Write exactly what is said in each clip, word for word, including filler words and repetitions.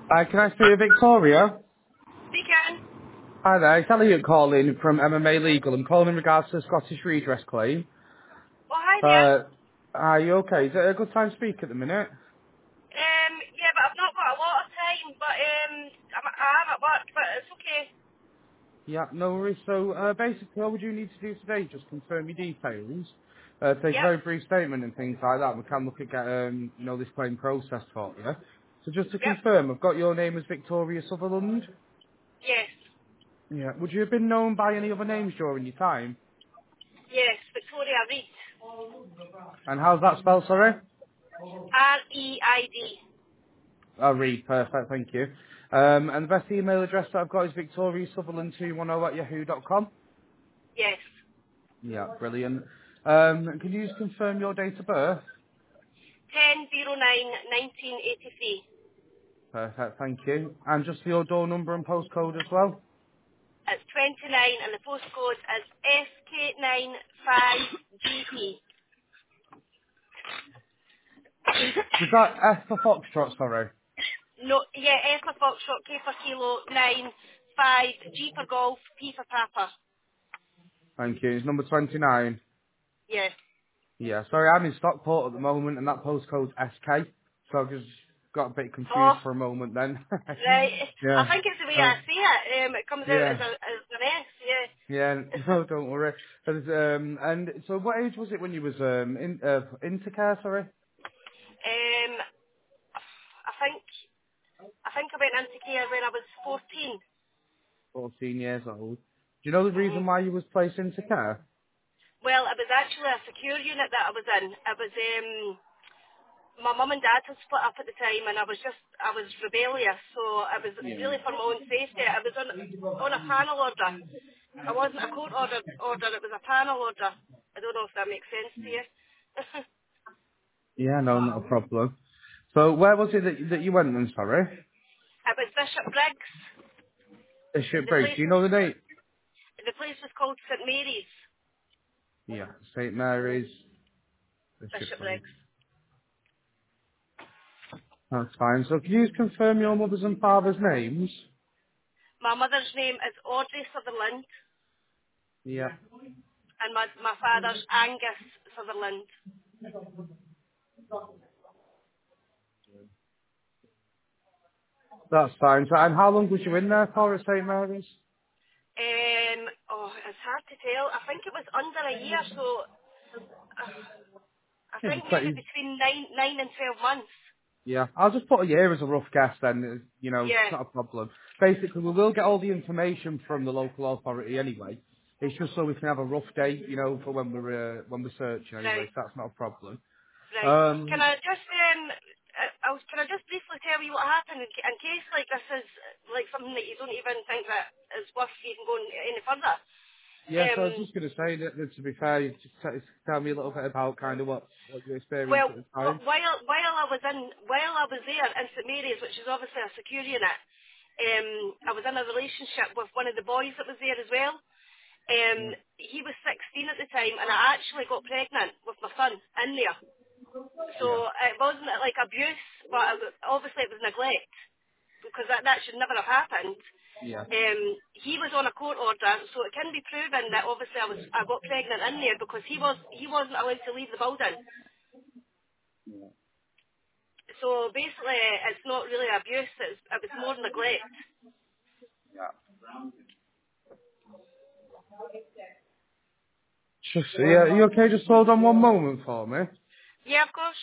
Hi, can I speak to Victoria? Weekend. Hi there, it's Elliot calling from M M A Legal. I'm calling in regards to the Scottish redress claim. Oh, hi there. Uh, are you okay? Is it a good time to speak at the minute? Um, yeah, but I've not got a lot of time, but um, I'm, I am at work, but it's okay. Yeah, no worries. So uh, basically all we do need to do today is just confirm your details, uh, take a Yep, very brief statement and things like that. We can look at get, um, you know, this claim process for you. So just to yep, confirm, I've got your name as Victoria Sutherland. yes, Yeah. Would you have been known by any other names during your time? yes, Victoria Reid. And how's that spelled, sorry? R E I D. I'll read. Perfect. Thank you. Um, and the best email address that I've got is victoria sutherland two one zero at yahoo dot com. Yes. Yeah, brilliant. Um, can you just confirm your date of birth? ten oh nine nineteen eighty-three. Perfect. Thank you. And just your door number and postcode as well. It's twenty-nine and the postcode is S K nine five G P. Was that F for Foxtrot, sorry? No, yeah, F for Foxtrot, K for Kilo, nine, five, G for Golf, P for Papa. Thank you. It's number twenty-nine. Yeah. Yeah, sorry, I'm in Stockport at the moment and that postcode's S K. So I've just got a bit Oh, confused for a moment then. right. I yeah. think it's the way I Oh, see it. Um, it comes out as, yeah. a, as an S, yeah. Yeah, no, don't worry. And, um, and so what age was it when you was um, in, uh, into care, sorry? um, I think I think I went into care when I was fourteen. fourteen years old. Do you know the hmm reason why you was placed into care? Well, it was actually a secure unit that I was in. It was um, my mum and dad had split up at the time, and I was just I was rebellious, so it was really for my own safety. I was on on a panel order. I wasn't a court order order. It was a panel order. I don't know if that makes sense to you. Yeah, no, not a problem. So where was it that, that you went then, sorry? It was Bishop Briggs. Bishop The Briggs. place Do you know the date? the place was called St Mary's. Yeah, Saint Mary's, Bishop Bishop Briggs. Briggs. That's fine. So can you just confirm your mother's and father's names? My mother's name is Audrey Sutherland, Yeah. and my my father's Angus Sutherland. That's fine. So, and how long was you in there for at Saint Mary's? Um, oh, it's hard to tell. I think it was under a year, so uh, I Yeah, think maybe twenty. between nine nine and twelve months. Yeah, I'll just put a year as a rough guess then, uh, you know, it's Yeah, not a problem. Basically, we will get all the information from the local authority anyway. It's just so we can have a rough date, you know, for when we're, uh, when we're searching anyway, right, so that's not a problem. right. Can Um, I just um, uh, I was, can I just briefly tell you what happened in, ca- in case like this is uh, like something that you don't even think that is worth even going any further. yeah, so I was Um, just going to say that, that to be fair, you just t- tell me a little bit about kind of what, what you experienced Well, at the wh- time. while while I was in while I was there in St Mary's, which is obviously a secure unit, um, I was in a relationship with one of the boys that was there as well. Um, Yeah, he was sixteen at the time, and I actually got pregnant with my son in there. So yeah, it wasn't like abuse, but it was, obviously it was neglect because that that should never have happened. yeah. Um, he was on a court order, so it can be proven that obviously I was I got pregnant in there because he was he wasn't allowed to leave the building. So basically, it's not really abuse. It's, it was more neglect. Just, yeah, you okay? Just hold on one moment for me. Yeah, of course.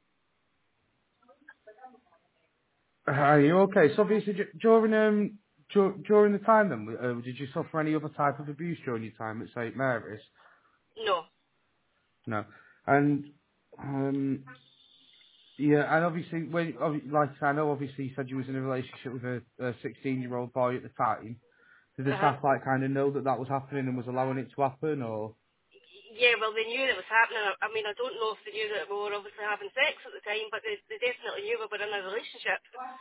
Are you okay? So obviously, d- during um, dur- during the time then, uh, did you suffer any other type of abuse during your time at Saint Mary's? No. No. And um, yeah, and obviously, when obvi- like I said, I know obviously you said you was in a relationship with a a sixteen-year-old boy at the time. Did the Uh-huh. staff like kind of know that that was happening and was allowing it to happen, or? Yeah, well, they knew it was happening. I I mean, I don't know if they knew that we were obviously having sex at the time, but they, they definitely knew we were in a relationship.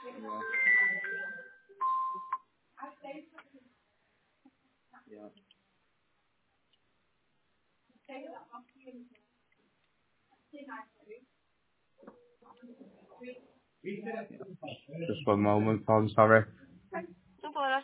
Just one moment, I'm sorry. No bother.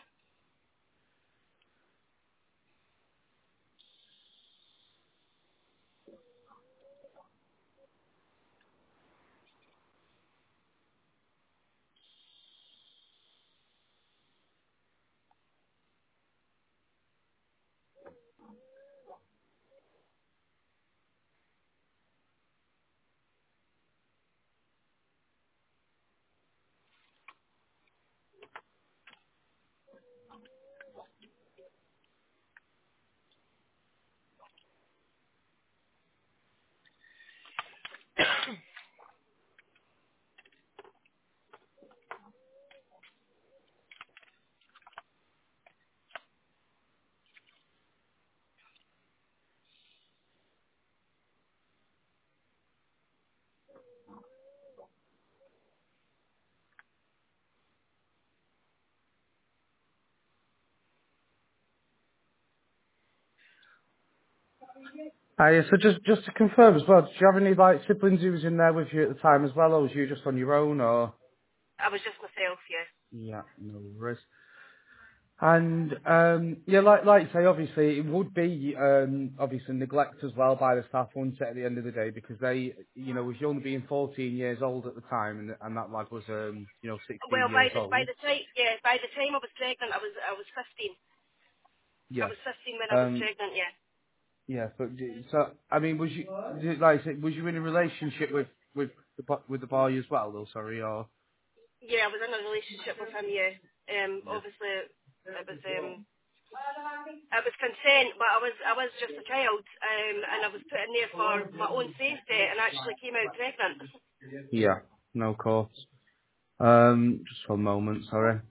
Ah, yeah, so just just to confirm as well, did you have any like siblings who was in there with you at the time as well, or was you just on your own, or? I was just myself, yeah. Yeah, no worries. And um, yeah, like like you say, obviously it would be um, obviously neglect as well by the staff, wouldn't it, at the end of the day, because they, you know, was only being fourteen years old at the time, and, and that lad was, um, you know, sixteen Well, by years the by old. the time yeah, by the time I was pregnant, I was I was fifteen. I Yeah. was fifteen when I was Um, pregnant. Yeah. yeah. So, d- so I mean, was you did- like I said, was you in a relationship with with the bo- with the boy as well? Though, sorry, or Yeah, I was in a relationship with him. Yeah. Um. yeah. Obviously, it was um. It was consent, but I was I was just a child, um, and I was put in there for my own safety, and actually came out pregnant. Yeah. No course. Um, just one moment, sorry.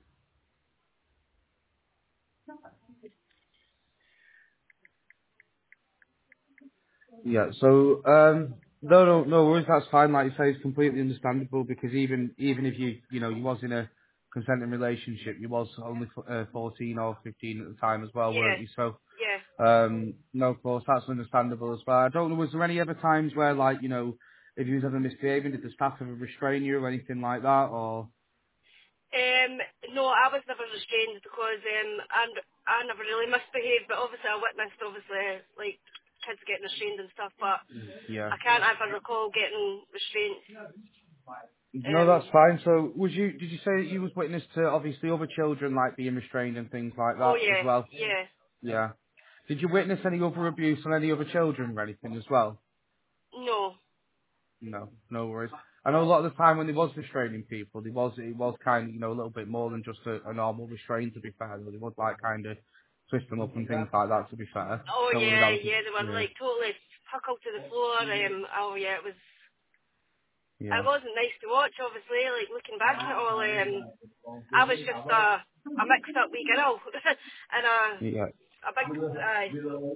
Yeah, so um, no, no, no worries. That's fine. Like you say, it's completely understandable because even even if you you know you was in a consenting relationship, you was only f- uh, fourteen or fifteen at the time as well, Yeah. weren't you? So Yeah. um, no, of course, that's understandable as well. I don't know. Was there any other times where like you know if you was ever misbehaving, did the staff ever restrain you or anything like that? Or Um, no, I was never restrained because um, I, I never really misbehaved, but obviously I witnessed, obviously, like, kids getting restrained and stuff, but yeah. I can't ever recall getting restrained. No, Um, that's fine. So, was you? Did you say that you was witness to obviously other children like being restrained and things like oh that as yeah, well? yeah, Yeah. Did you witness any other abuse on any other children or anything as well? no, No, no worries. I know a lot of the time when they was restraining people, they was it was kind of you know a little bit more than just a, a normal restraint. To be fair, they was like kind of twist them up and things like that. To be fair, oh don't worry, yeah, that was yeah, they were yeah, like totally huckled to the floor, um, oh yeah, it was, it yeah, wasn't nice to watch, obviously, like, looking back on it all, um, I was just a, a mixed up wee girl, and a, yeah. a big, uh,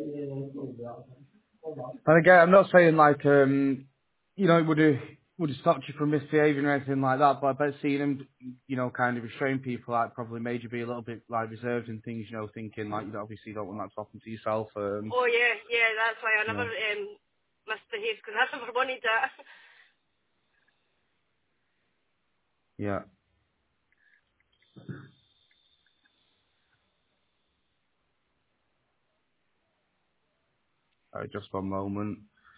And again, I'm not saying like um, you know, it would have would have stopped you from misbehaving or anything like that, but I bet seeing him, you know, kind of restrain people like probably made you be a little bit like reserved and things, you know, thinking like you obviously don't want that to happen to yourself. Um, oh yeah, yeah, that's why I never yeah, um, misbehaved because I never wanted that. yeah. Uh, just one moment.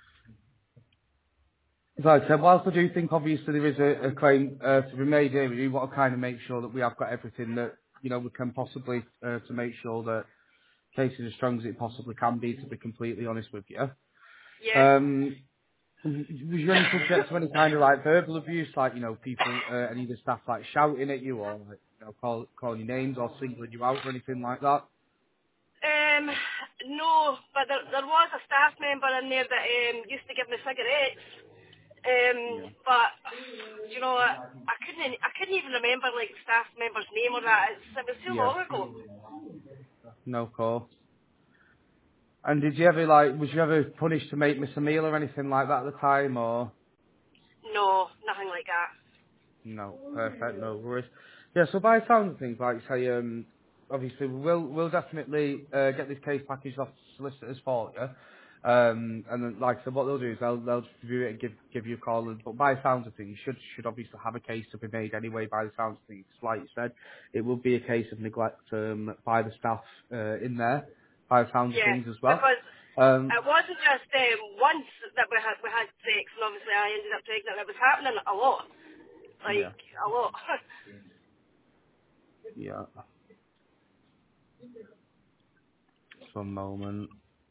As I said, whilst I do think obviously there is a, a claim uh, to be made here, we do want to kind of make sure that we have got everything that you know we can possibly uh, to make sure that case is as strong as it possibly can be. To be completely honest with you. Yeah. Um, Was you any subject to any kind of like verbal abuse, like you know people, uh, any of the staff like shouting at you or like? you know, call, calling you names or singling you out or anything like that? Um, no, but there, there was a staff member in there that um, used to give me cigarettes. Yeah. Um, but you know, I, I couldn't, I couldn't even remember like the staff member's name or that. It's, it was too Yeah. long ago. No call. And did you ever like, was you ever punished to make miss a meal or anything like that at the time, or? No, nothing like that. No, perfect, no worries. Yeah, so by the sounds of things, like you say, um, obviously we'll we'll definitely uh, get this case packaged off to solicitors for you. Um, and then, like I said, what they'll do is they'll they'll just review it and give give you a call. And, but by the sounds of things, you should should obviously have a case to be made anyway. By the sounds of things, like you said, it will be a case of neglect um, by the staff uh, in there. By the sounds of Yeah, things as well. because Um, it wasn't just um, once that we had we had sex, and obviously I ended up pregnant. It was happening a lot, yeah, like a lot. yeah. Just one moment.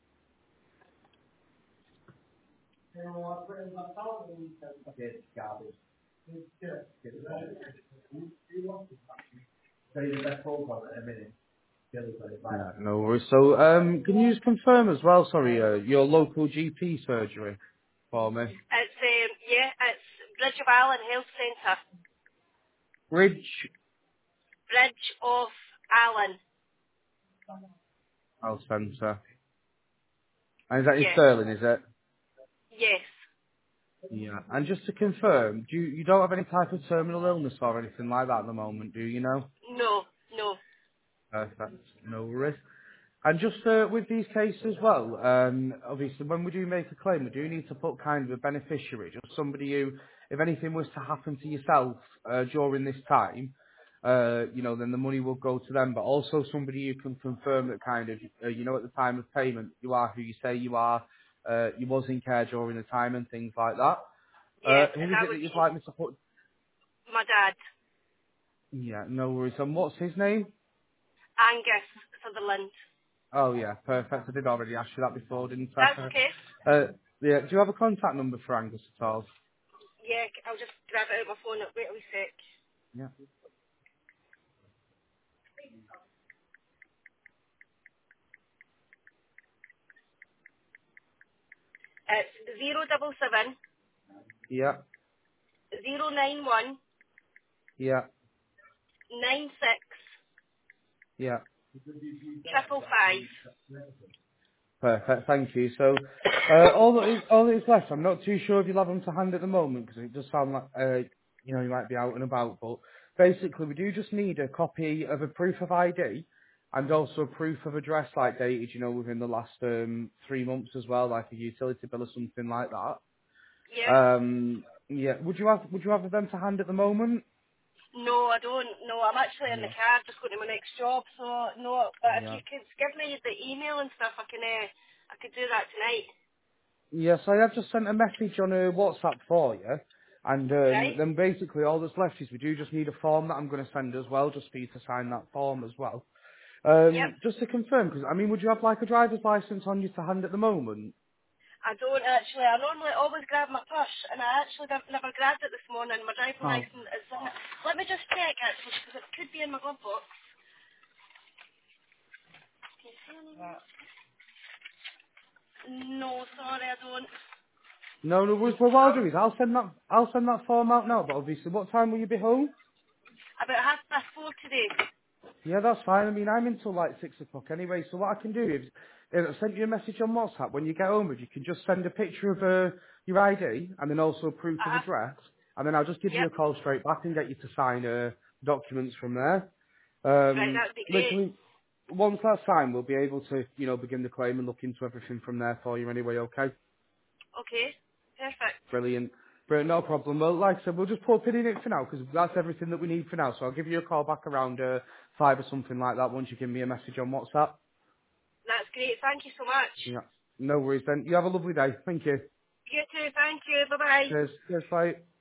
Yeah, no worries. So, um, can you just confirm as well, sorry, uh, your local G P surgery for me? It's um, yeah, it's Bridge of Allen Health Centre. Bridge Bridge of Allen. Health Centre. And is that in Yeah. Sterling, is it? Yes. Yeah. And just to confirm, do you, you don't have any type of terminal illness or anything like that at the moment, do you know? No. No. Perfect. No worries. And just uh, with these cases as well, um, obviously when we do make a claim, we do need to put kind of a beneficiary, just somebody who, if anything was to happen to yourself uh, during this time, uh, you know, then the money will go to them, but also somebody who can confirm that kind of, uh, you know, at the time of payment, you are who you say you are, uh, you was in care during the time and things like that. Yeah, Uh, and who is that it that would you'd be like me to put? my dad, Yeah, no worries. And what's his name? Angus Sutherland. Oh yeah, perfect. I did already ask you that before, didn't I? That's okay. Uh, yeah. Do you have a contact number for Angus at all? Yeah, I'll just grab it out of my phone. Wait a wee sec. Yeah. It's zero double seven Yeah. zero nine one Yeah. nine six Yeah. triple five. Perfect. Thank you. So, uh, all that is all that is left. I'm not too sure if you'll have them to hand at the moment because it does sound like uh, you know you might be out and about. But basically, we do just need a copy of a proof of I D and also a proof of address, like dated, you know, within the last um, three months as well, like a utility bill or something like that. Yeah. Um, yeah. Would you have Would you have them to hand at the moment? No, I don't. No, I'm actually in the Yeah. car just going to my next job. So no, but if Yeah. you could give me the email and stuff, I can. Uh, I could do that tonight. Yes, I have just sent a message on uh, WhatsApp for you, and um, Right? then basically all that's left is we do just need a form that I'm going to send as well, just for you to sign that form as well. Yep. Um, just to confirm, because I mean, would you have like a driver's license on you to hand at the moment? I don't actually. I normally always grab my purse, and I actually nev- never grabbed it this morning. My driving Oh, license is in it. Let me just check actually, because it could be in my glove box. Can you see any of that? No, sorry, I don't. no, no worries. Well, what I'll do is I'll send that I'll send that form out now. But obviously, what time will you be home? About half past four today. Yeah, that's fine. I mean, I'm until like six o'clock anyway. So what I can do is, is I send you a message on WhatsApp. When you get home, if you can just send a picture of uh, your I D and then also proof of Uh-huh. address, and then I'll just give you Yep. a call straight back and get you to sign uh, documents from there. Right, Um, that would be great. literally, once that's signed, we'll be able to, you know, begin the claim and look into everything from there for you anyway. Okay, Okay. Perfect. brilliant. Brilliant, no problem. Well, like I said, we'll just put a pin in it for now because that's everything that we need for now. So I'll give you a call back around uh, five or something like that once you give me a message on WhatsApp. That's great. Thank you so much. Yeah. No worries then. You have a lovely day. Thank you. You too. Thank you. Bye-bye. Cheers. Cheers, bye.